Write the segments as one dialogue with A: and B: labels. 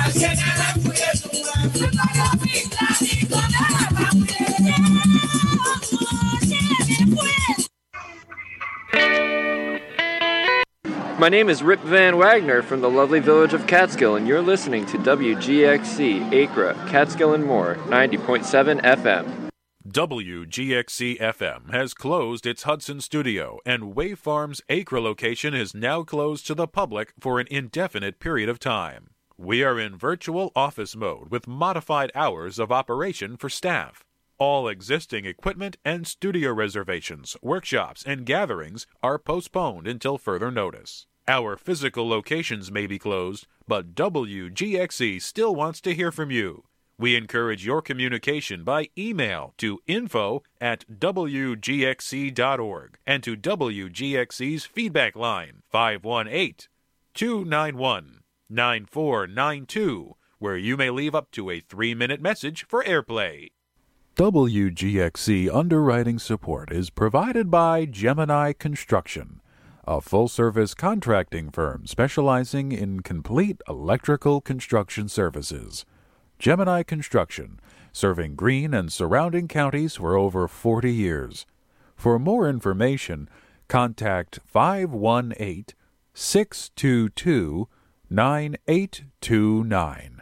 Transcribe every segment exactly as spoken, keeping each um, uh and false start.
A: My name is Rip Van Wagner from the lovely village of Catskill, and you're listening to W G X C, Acra, Catskill and More, ninety point seven F M.
B: W G X C F M has closed its Hudson studio, and Wave Farm's Acra location is now closed to the public for an indefinite period of time. We are in virtual office mode with modified hours of operation for staff. All existing equipment and studio reservations, workshops, and gatherings are postponed until further notice. Our physical locations may be closed, but W G X C still wants to hear from you. We encourage your communication by email to info at w g x c dot org and to W G X C's feedback line five one eight, two nine one, nine four nine two, where you may leave up to a three-minute message for airplay. W G X C underwriting support is provided by Gemini Construction, a full-service contracting firm specializing in complete electrical construction services. Gemini Construction, serving Greene and surrounding counties for over forty years. For more information, contact five one eight, six two two, nine eight two nine.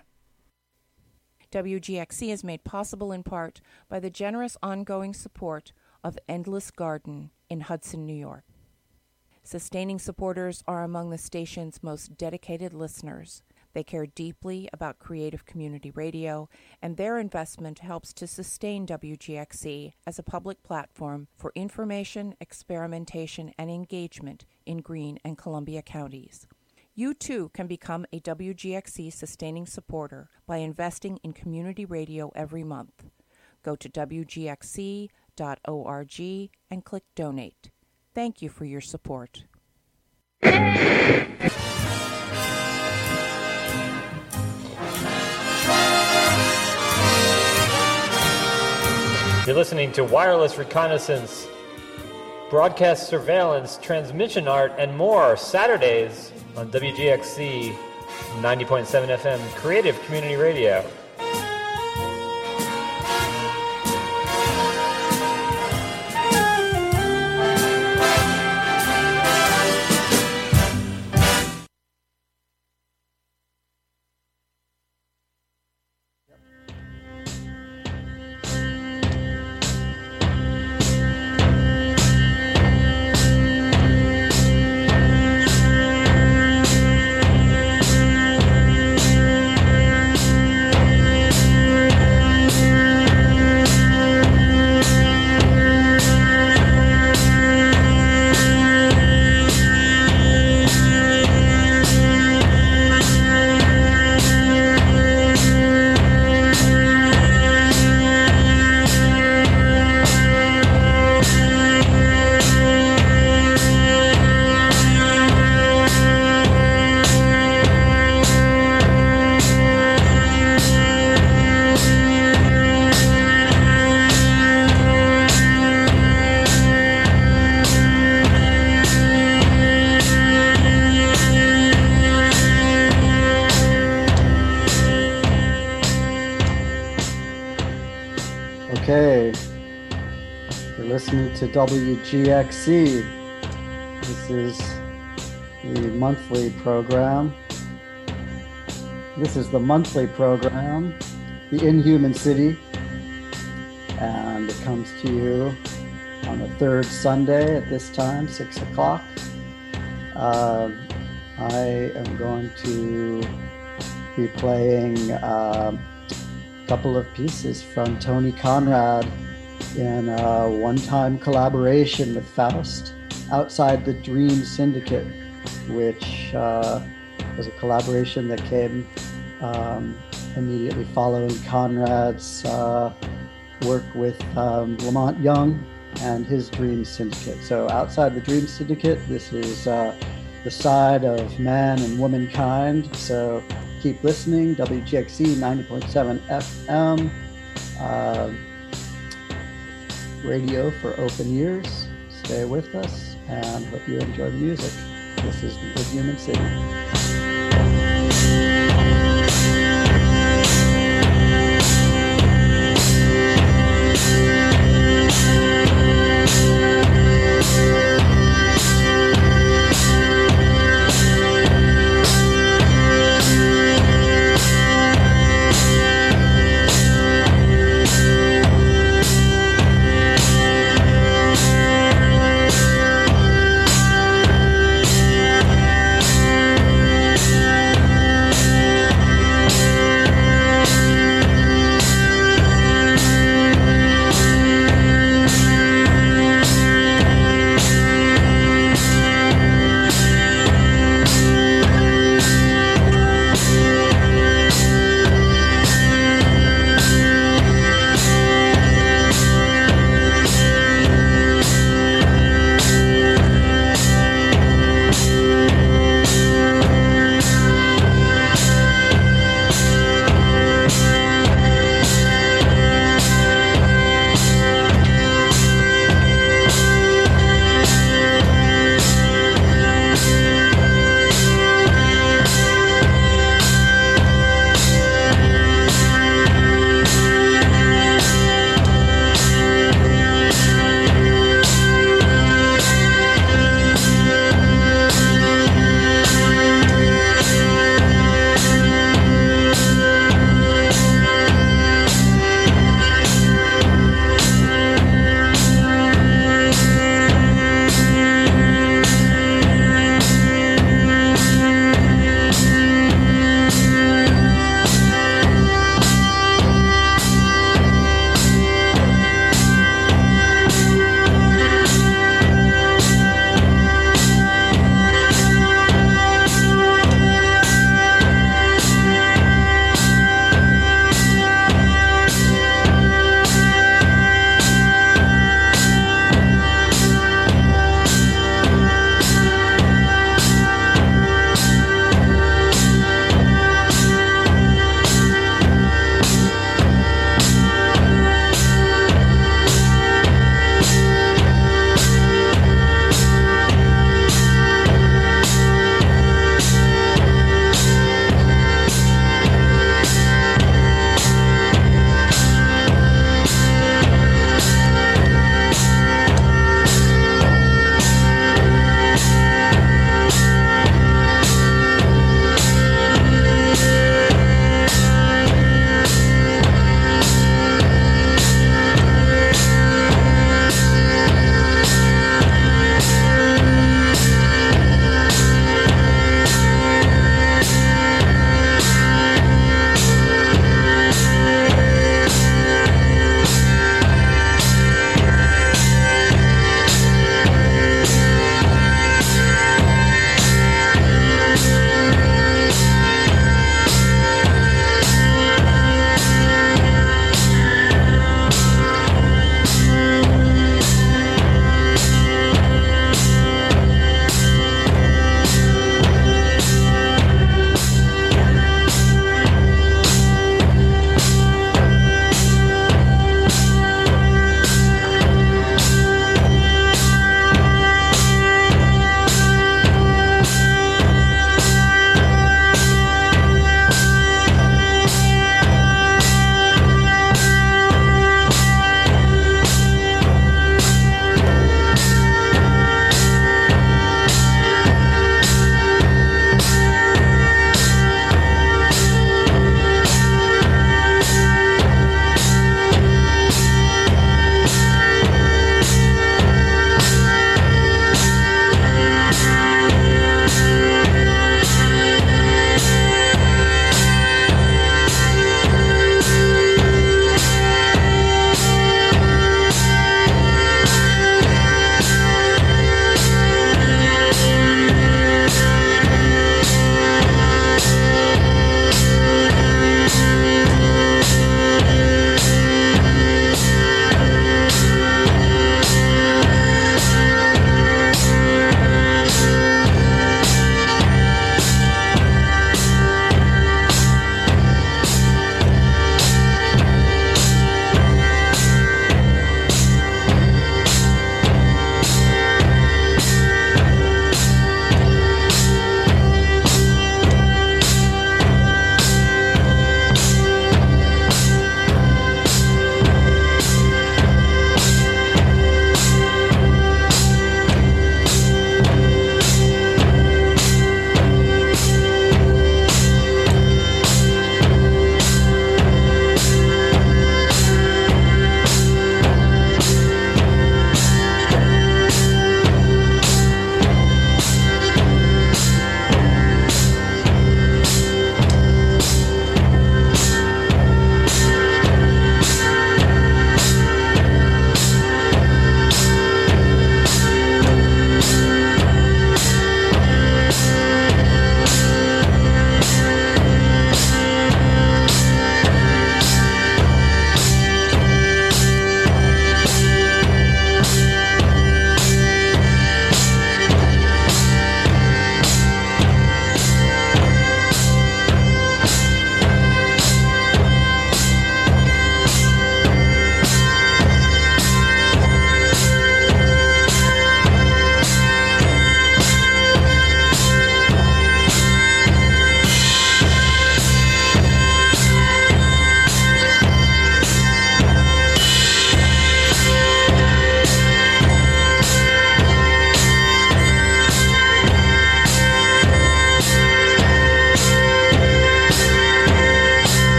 C: W G X C is made possible in part by the generous ongoing support of Endless Garden in Hudson, New York. Sustaining supporters are among the station's most dedicated listeners. They care deeply about creative community radio, and their investment helps to sustain W G X C as a public platform for information, experimentation, and engagement in Greene and Columbia counties. You too can become a W G X C sustaining supporter by investing in community radio every month. Go to w g x c dot org and click Donate. Thank you for your support.
D: You're listening to Wireless Reconnaissance, Broadcast Surveillance, Transmission Art, and more Saturdays on W G X C ninety point seven F M Creative Community Radio.
E: To W G X C. This is the monthly program. This is the monthly program, The Inhuman City, and it comes to you on the third Sunday at this time, six o'clock. Uh, I am going to be playing uh, a couple of pieces from Tony Conrad in a one-time collaboration with Faust, Outside the Dream Syndicate, which uh, was a collaboration that came um, immediately following Conrad's uh, work with um, Lamont Young and his Dream Syndicate. So Outside the Dream Syndicate, this is uh, the side of man and womankind. So keep listening, W G X C ninety point seven F M. Uh, radio for open ears. Stay with us and hope you enjoy the music. This is The Inhuman City.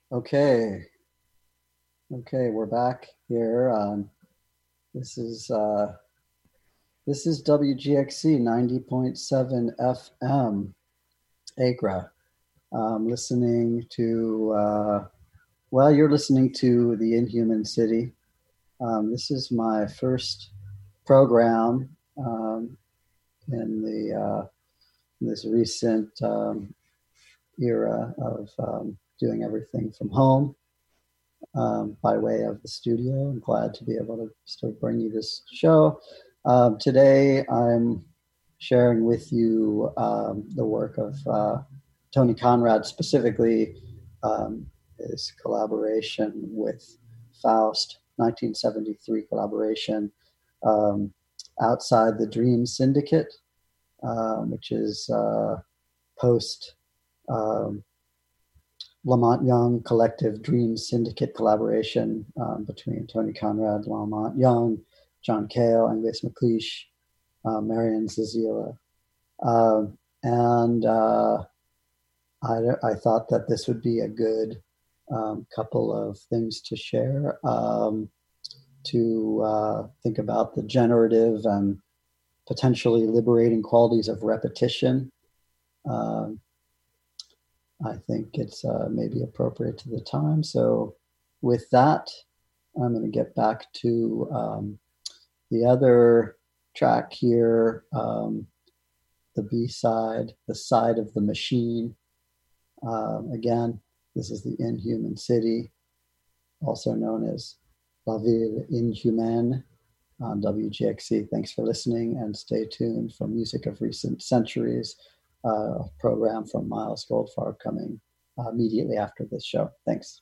E: Okay. Okay, we're back here. Um, this is uh, this is W G X C ninety point seven F M, ACRA. Um, listening to, uh, well, you're listening to The Inhuman City. Um, this is my first program um, in the uh, in this recent um, era of um, doing everything from home. Um, by way of the studio. I'm glad to be able to still bring you this show. Um, today, I'm sharing with you um, the work of uh, Tony Conrad, specifically um, his collaboration with Faust, nineteen seventy-three collaboration, um, Outside the Dream Syndicate, um, which is uh, post um, Lamont Young Collective Dream Syndicate collaboration um, between Tony Conrad, Lamont Young, John Cale, Angus McLeish, uh, Marian Zazila. Um, and uh, I, I thought that this would be a good um, couple of things to share, um, to uh, think about the generative and potentially liberating qualities of repetition. Um, I think it's uh, maybe appropriate to the time. So with that, I'm going to get back to um, the other track here, um, the B-side, The Side of the Machine. Um, again, this is The Inhuman City, also known as La Ville Inhumaine on W G X C. Thanks for listening, and stay tuned for Music of Recent Centuries, uh, program from Miles Goldfarb coming uh, immediately after this show. Thanks.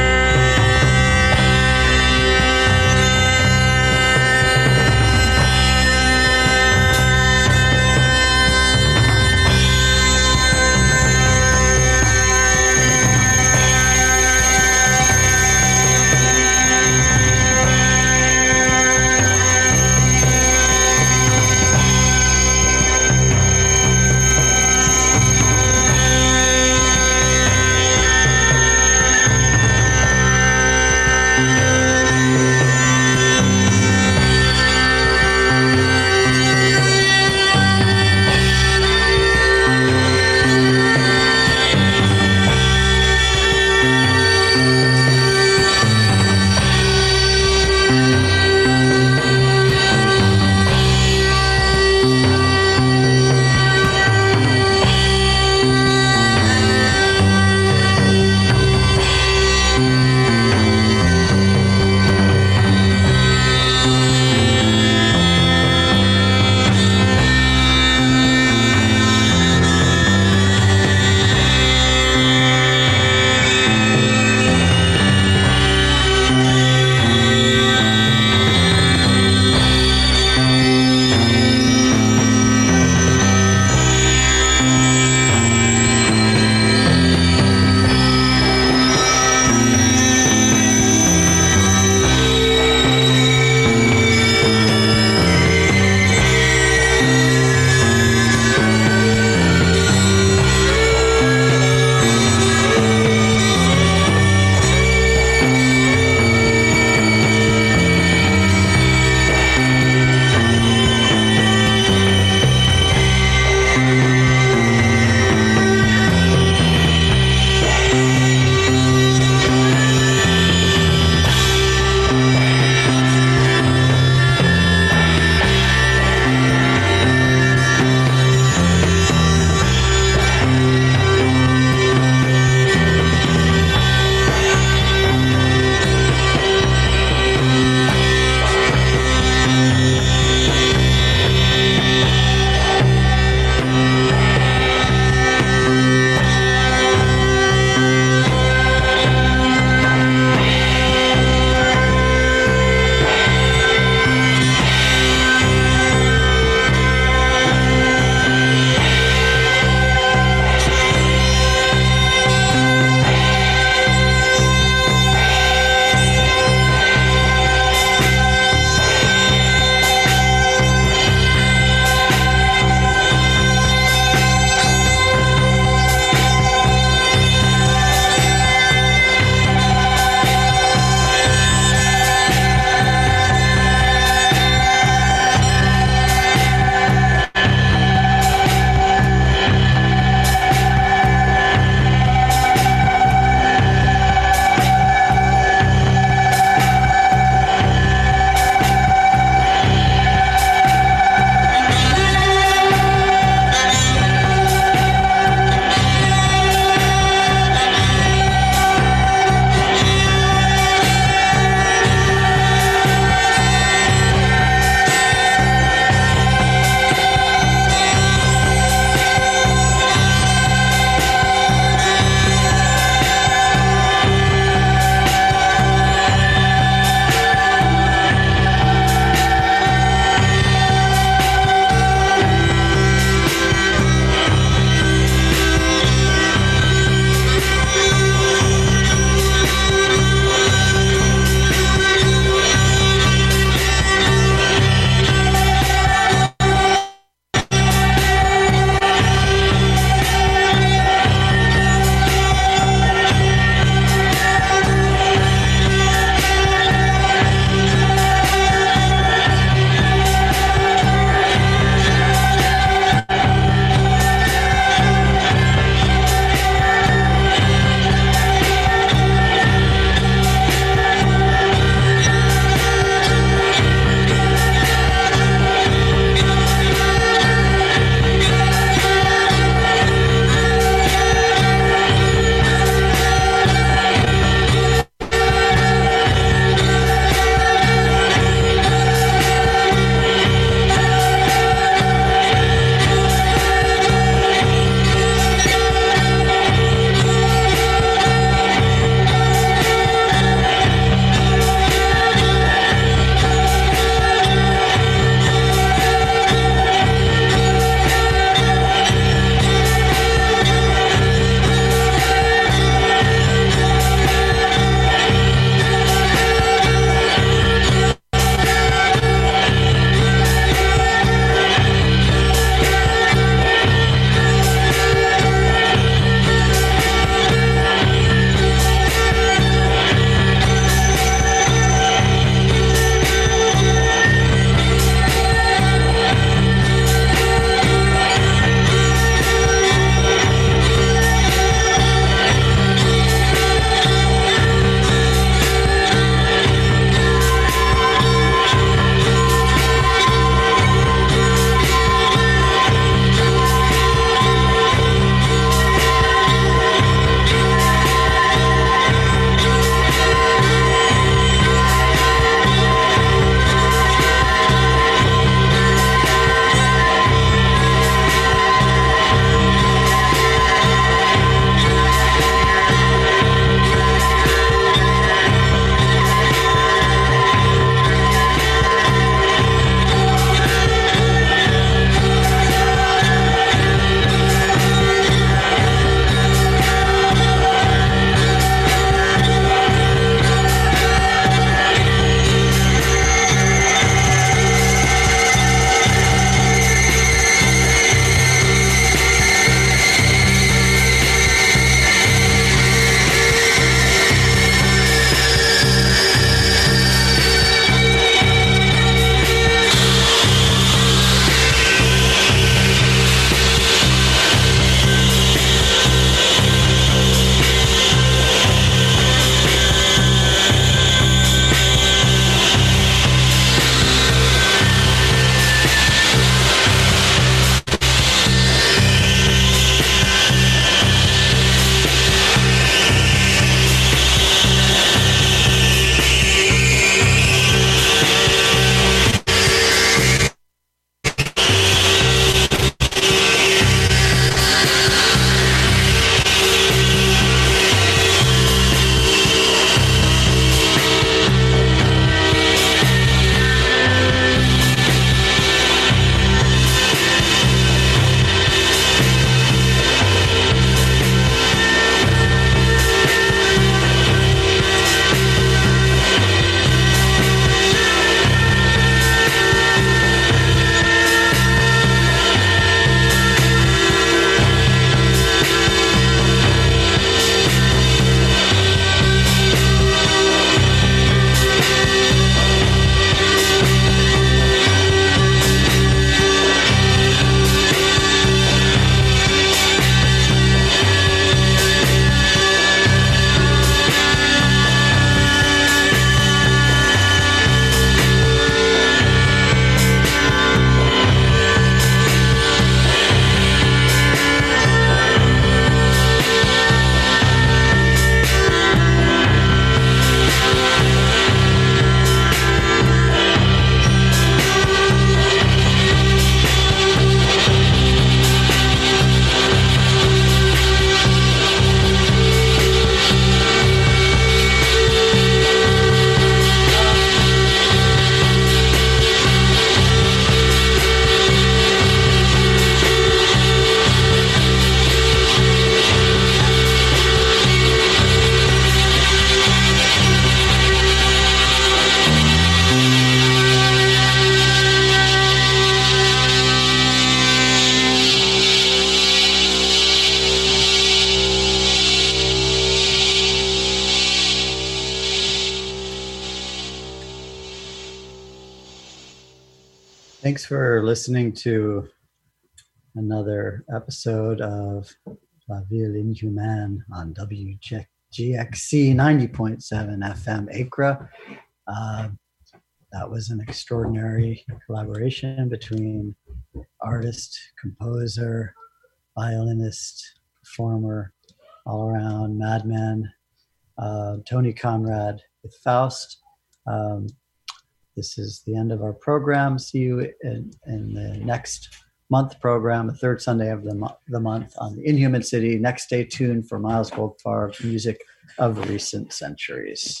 E: Thanks for listening to another episode of La Ville Inhumaine on W G X C ninety point seven F M Acra. Uh, that was an extraordinary collaboration between artist, composer, violinist, performer, all-around madman, uh, Tony Conrad with Faust. Um, this is the end of our program. See you in, in the next month program, the third Sunday of the, mo- the month on the Inhuman City. Next, stay tuned for Miles Goldfarb's music of recent centuries.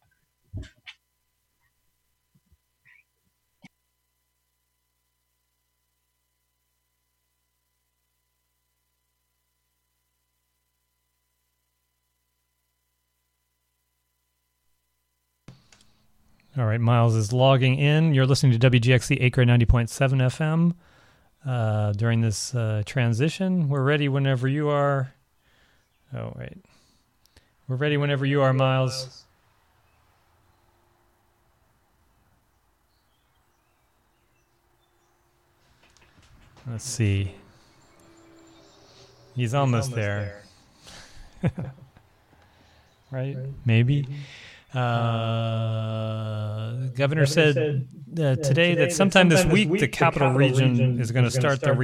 F: All right, Miles is logging in. You're listening to W G X C Acre ninety point seven F M. Uh, during this uh, transition, we're ready whenever you are. Oh, wait. We're ready whenever you are, Miles. Let's see. He's almost, He's almost there. there. right? right? Maybe. Maybe. Uh, the governor, governor said, said uh, today, today that sometime, sometime this week, week the capital, capital region, region is going to start, start their